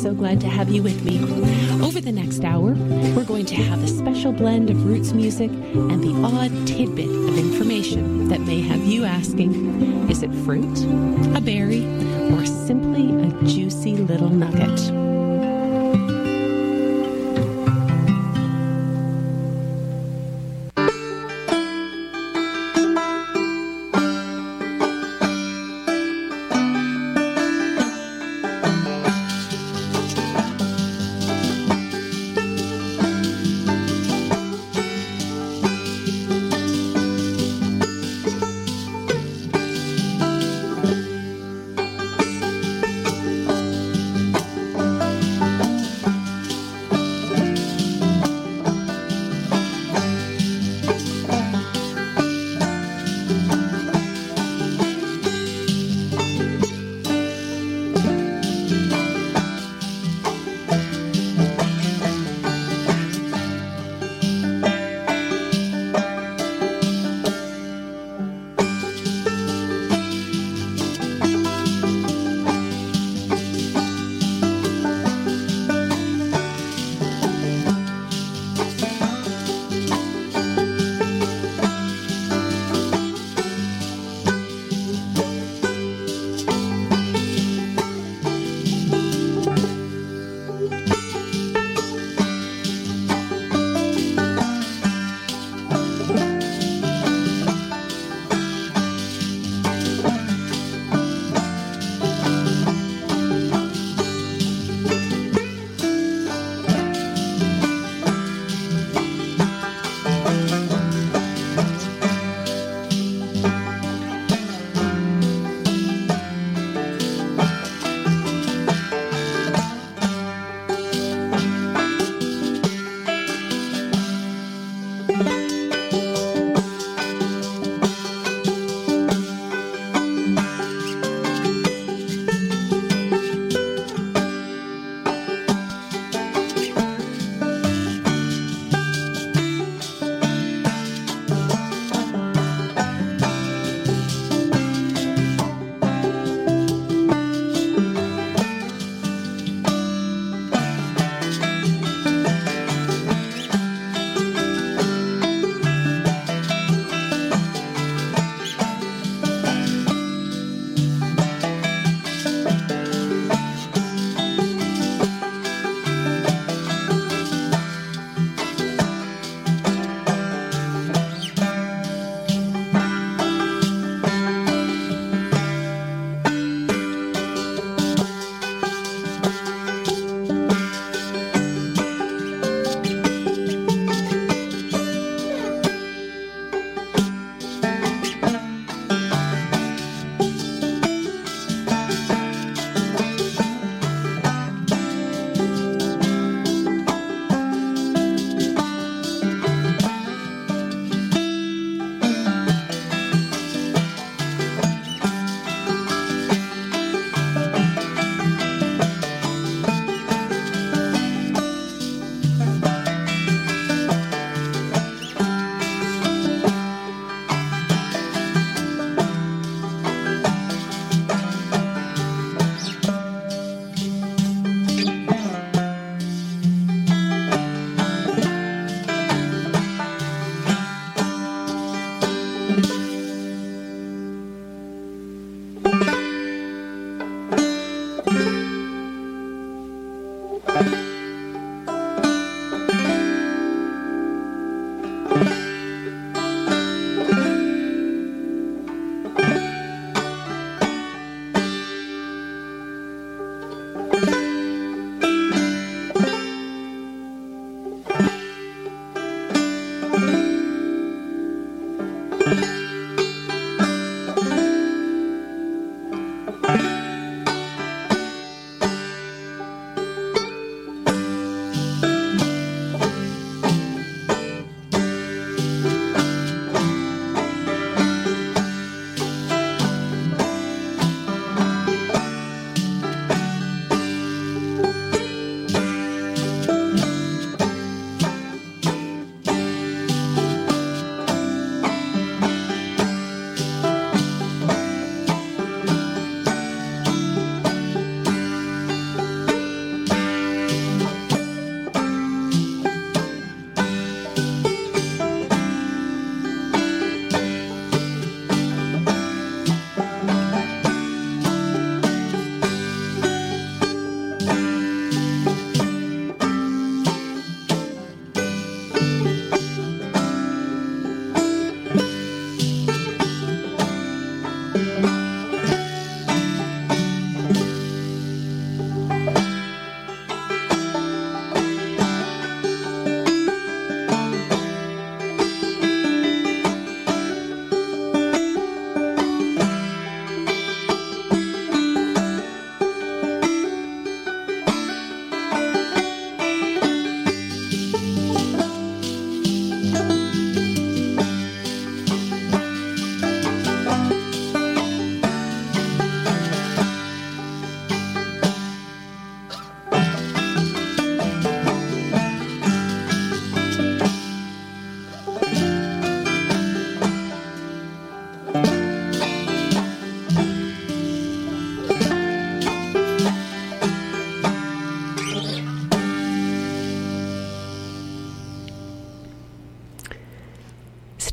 so glad to have you with me. Over the next hour, we're going to have a special blend of roots music and the odd tidbit of information that may have you asking, is it fruit, a berry, or simply a juicy little nugget?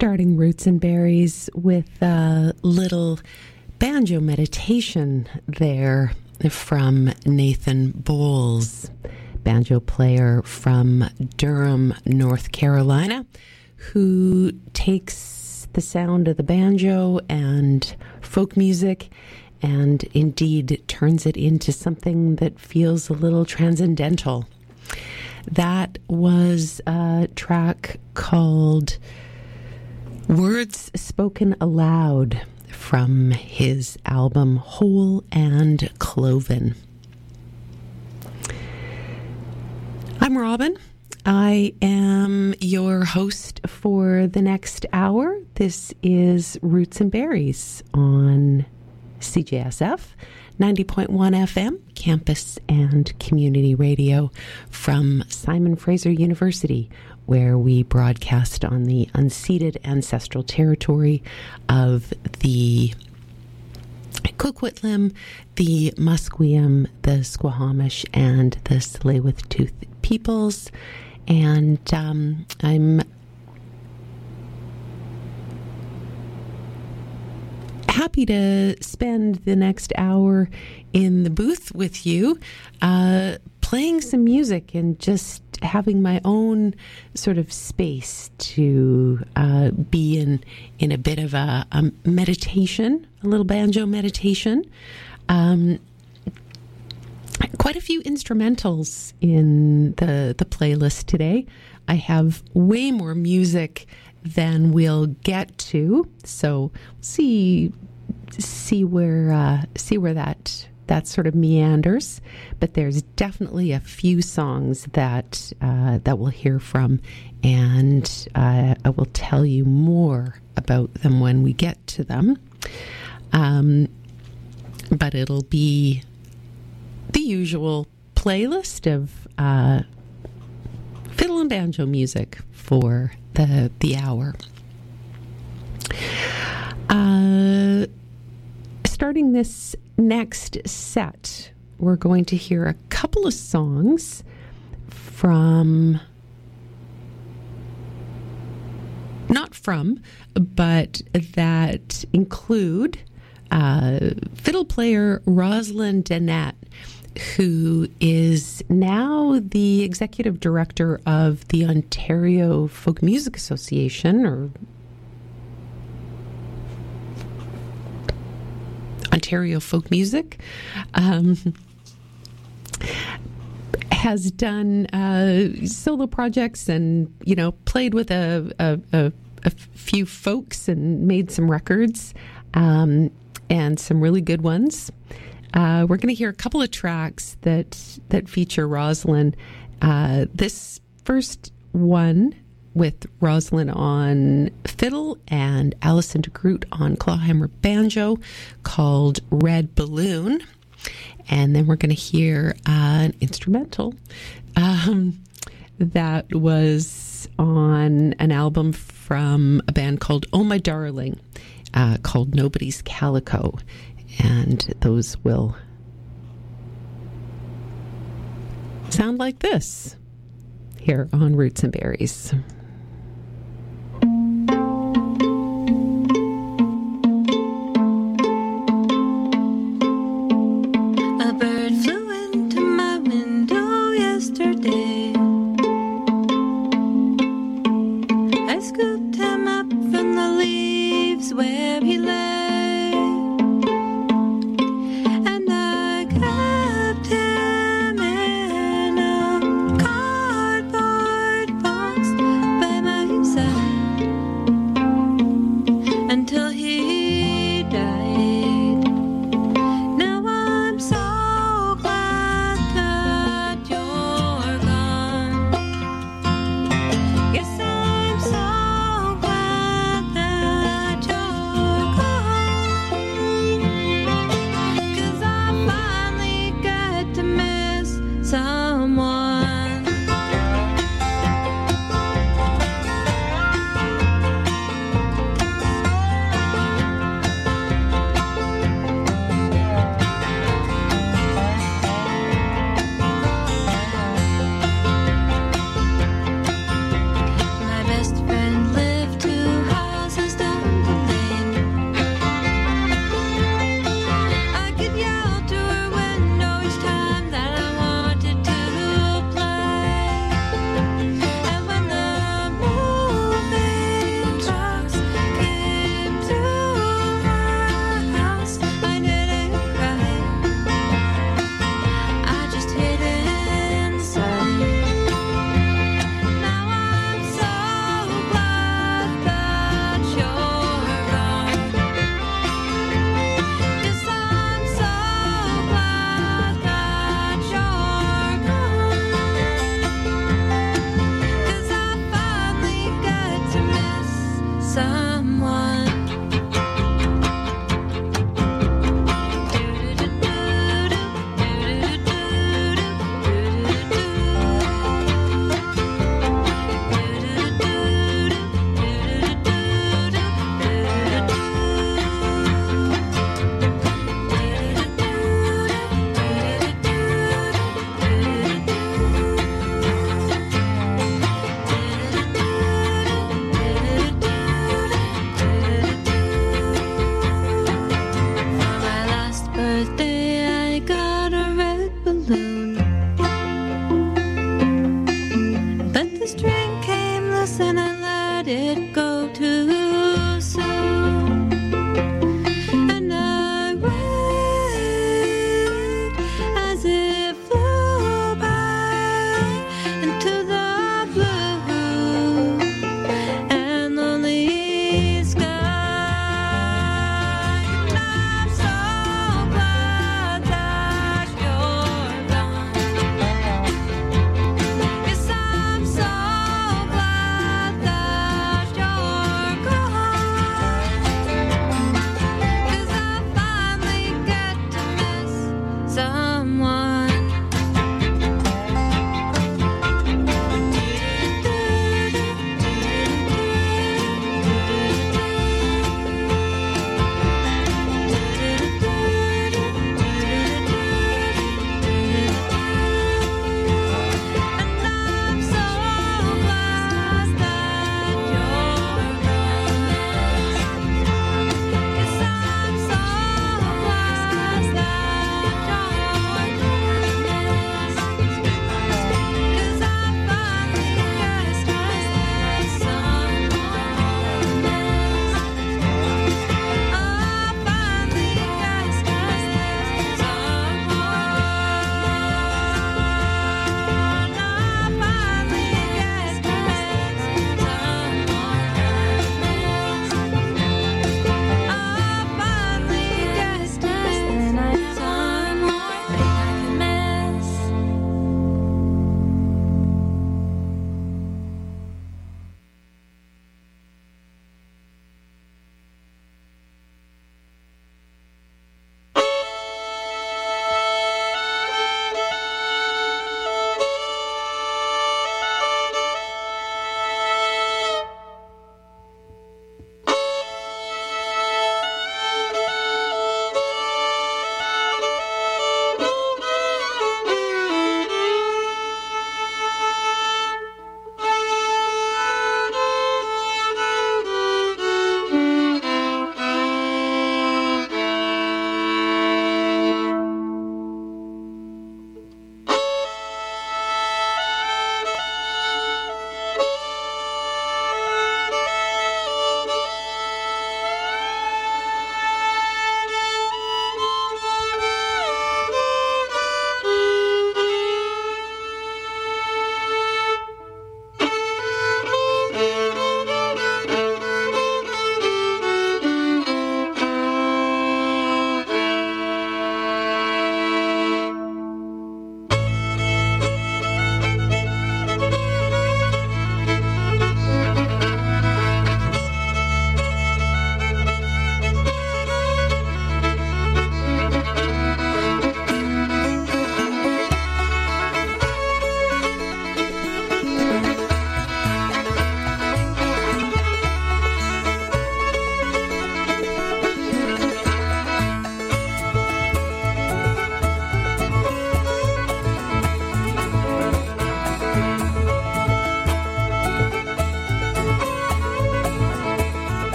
Starting Roots and Berries with a little banjo meditation there from Nathan Bowles, banjo player from Durham, North Carolina, who takes the sound of the banjo and folk music and indeed turns it into something that feels a little transcendental. That was a track called Words Spoken Aloud from his album Whole and Cloven. I'm Robin. I am your host for the next hour. This is Roots and Berries on CJSF 90.1 FM, campus and community radio from Simon Fraser University, where we broadcast on the unceded ancestral territory of the Coquitlam, the Musqueam, the Squamish, and the Tsleil-Waututh peoples. And I'm happy to spend the next hour in the booth with you, playing some music and just having my own sort of space to be in a bit of a meditation, a little banjo meditation. Quite a few instrumentals in the playlist today. I have way more music than we'll get to, so see where that sort of meanders. But there's definitely a few songs that we'll hear from, and I will tell you more about them when we get to them. But it'll be the usual playlist of fiddle and banjo music for the hour. Starting this next set, we're going to hear a couple of songs but that include fiddle player Rosalind Dennett, who is now the executive director of the Ontario Folk Music Association, or Ontario Folk Music, has done solo projects and, played with a few folks and made some records, and some really good ones. We're going to hear a couple of tracks that feature Rosalind. This first one with Rosalind on fiddle and Alison de Groot on clawhammer banjo, called Red Balloon. And then we're going to hear an instrumental that was on an album from a band called Oh My Darling, called Nobody's Calico. And those will sound like this here on Roots and Berries. A bird flew into my window yesterday. I scooped him up from the leaves where he lay. Now I'm so glad that you're gone.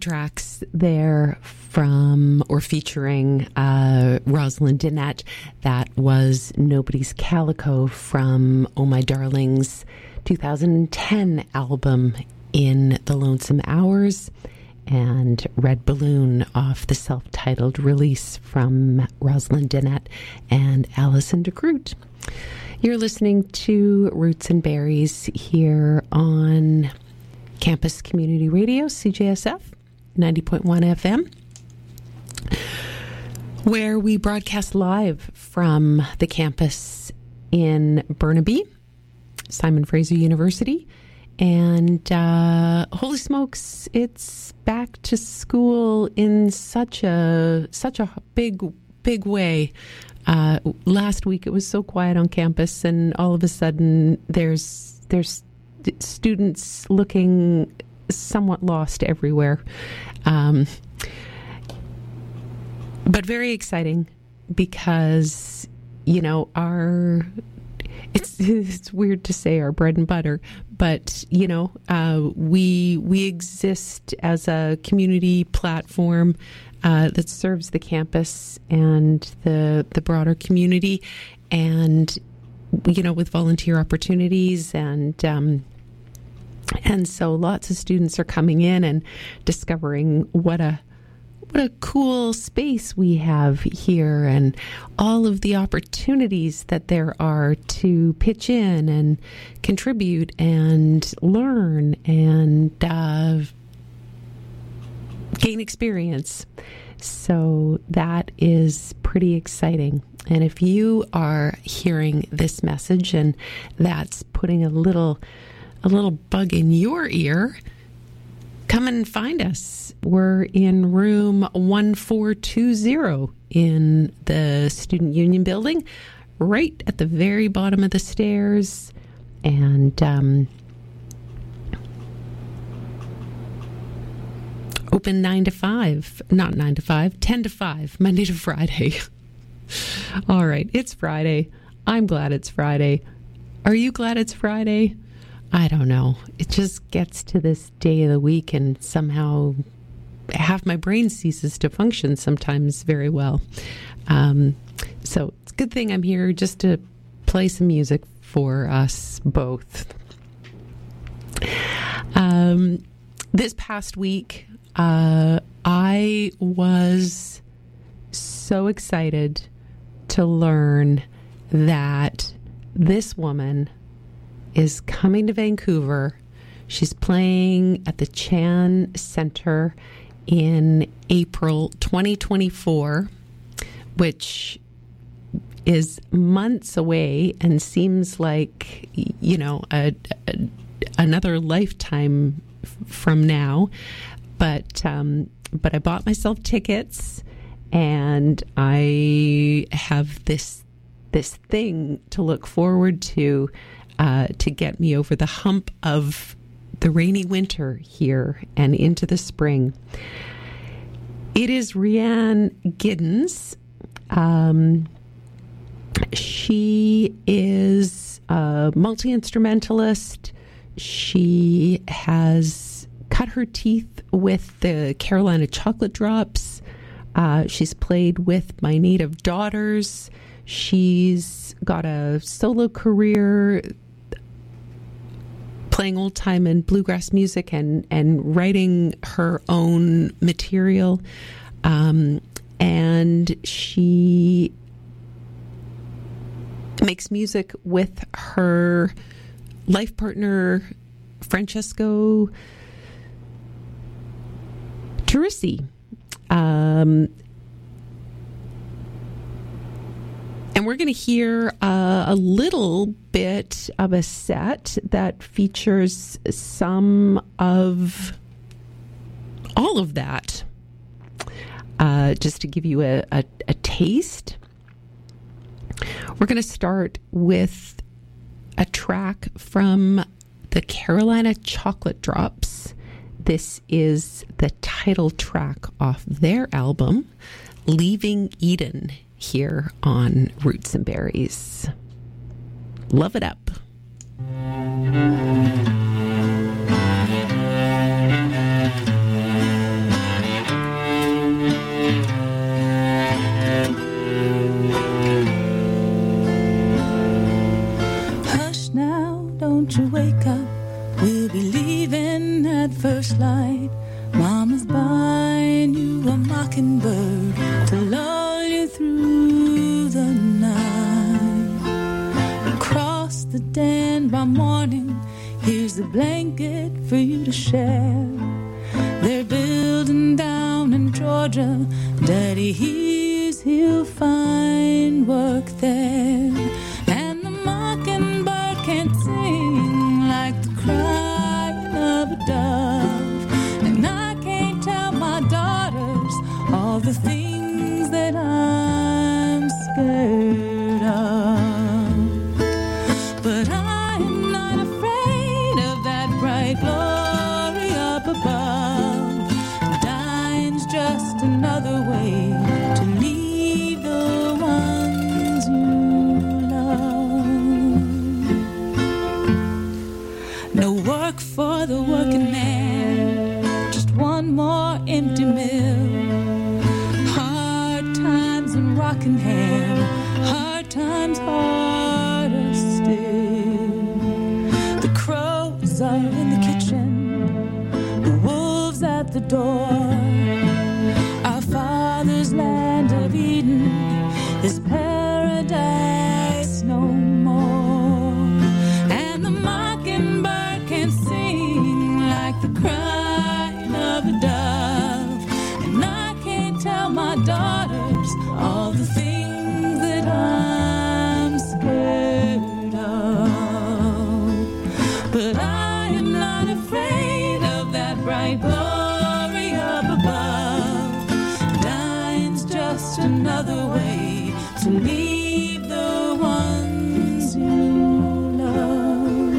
tracks there from or featuring Rosalind Dennett. That was Nobody's Calico from Oh My Darling's 2010 album In the Lonesome Hours, and Red Balloon off the self-titled release from Rosalind Dennett and Alison DeCroot. You're listening to Roots and Berries here on Campus Community Radio, CJSF 90.1 FM, where we broadcast live from the campus in Burnaby, Simon Fraser University. And holy smokes, it's back to school in such a big way. Last week it was so quiet on campus, and all of a sudden there's students looking somewhat lost everywhere. But very exciting because, you know, it's weird to say our bread and butter, but, you know, we exist as a community platform that serves the campus and the broader community, and, you know, with volunteer opportunities, and so lots of students are coming in and discovering what a cool space we have here, and all of the opportunities that there are to pitch in and contribute and learn and gain experience. So that is pretty exciting. And if you are hearing this message and that's putting a little bug in your ear, come and find us. We're in room 1420 in the Student Union building, right at the very bottom of the stairs. And open 10 to 5, Monday to Friday. All right, it's Friday. I'm glad it's Friday. Are you glad it's Friday? I don't know. It just gets to this day of the week and somehow half my brain ceases to function sometimes very well. So it's a good thing I'm here just to play some music for us both. This past week, I was so excited to learn that this woman is coming to Vancouver. She's playing at the Chan Center in April 2024, which is months away and seems like, you know, another lifetime from now. But I bought myself tickets, and I have this thing to look forward to get me over the hump of the rainy winter here and into the spring. It is Rhiannon Giddens. She is a multi-instrumentalist. She has cut her teeth with the Carolina Chocolate Drops. She's played with My Native Daughters. She's got a solo career playing old time and bluegrass music and writing her own material. And she makes music with her life partner, Francesco Turisi. And we're going to hear a little bit of a set that features some of all of that. Just to give you a taste, we're going to start with a track from the Carolina Chocolate Drops. This is the title track off their album, Leaving Eden, here on Roots and Berries. Love it up. mockingbird to lull you through the night. Across the den by morning, here's a blanket for you to share. They're building down in Georgia. Daddy hears he'll find work there. And the mockingbird can't sing like the crying of a dove. And I can't tell my daughters all the things that I'm scared of. But I am not afraid of that bright glory up above. Dying's just another way to leave the ones you love. No work for the working man, just one more empty mill. Hard times in Rockingham, hard times harder still. The crows are in the kitchen, the wolves at the door. Our Father's land of Eden is paradise no more. And the mockingbird can sing like the crying of a dove. And I can't tell my daughters all the things that I'm scared of. But I am not afraid of that bright glory up above. Dying's just another way to leave the ones you love.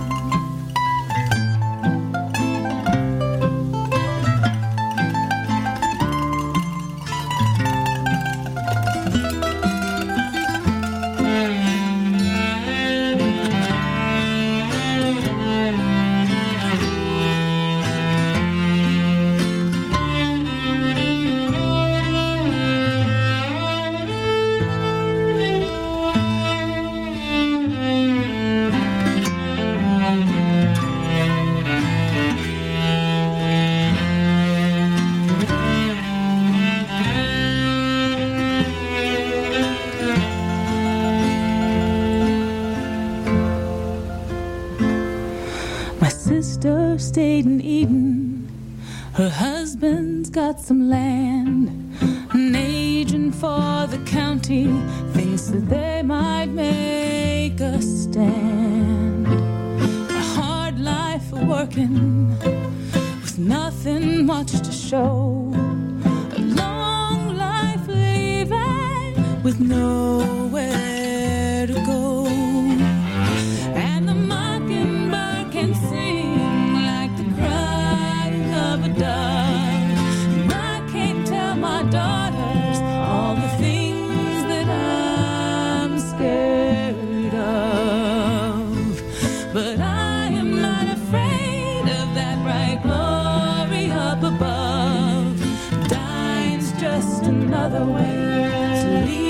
My sister stayed in Eden. Her husband's got some land. An agent for the county thinks that they might make a stand. A hard life of working with nothing much to show. A long life leaving with nowhere to go. And the mockingbird can sing like the crying of a dove. And I can't tell my daughters all the things that I'm scared of. But I am not afraid of that bright glory up above. Dying's just another way to leave